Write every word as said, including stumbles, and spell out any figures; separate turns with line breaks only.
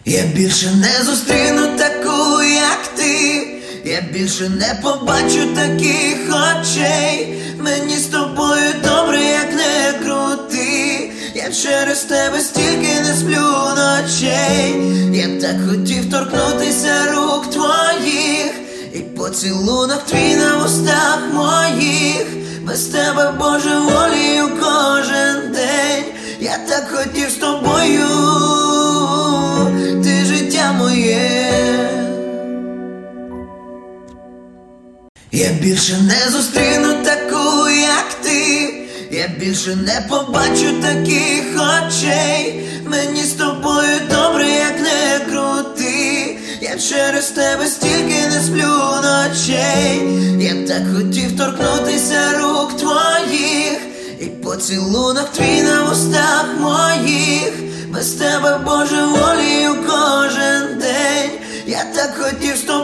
Я більше не зустріну таку, як ти. Я більше не побачу таких очей. Мені з тобою добре, як не крути. Я через тебе стільки не сплю ночей. Я так хотів торкнутися рук твоїх, і поцілунок твій на устах моїх. Без тебе, Боже, волію кожен день. Я так хотів з тобою, ти життя моє. Я більше не зустріну таку, як ти. Я більше не побачу таких очей. Мені з тобою добре, як не крути. Я через тебе стільки не сплю ночей. Я так хотів торкнутися рук твоїх, і поцілунок твій на устах моїх. Без тебе, Боже, волію кожен день. Я так хотів з тобою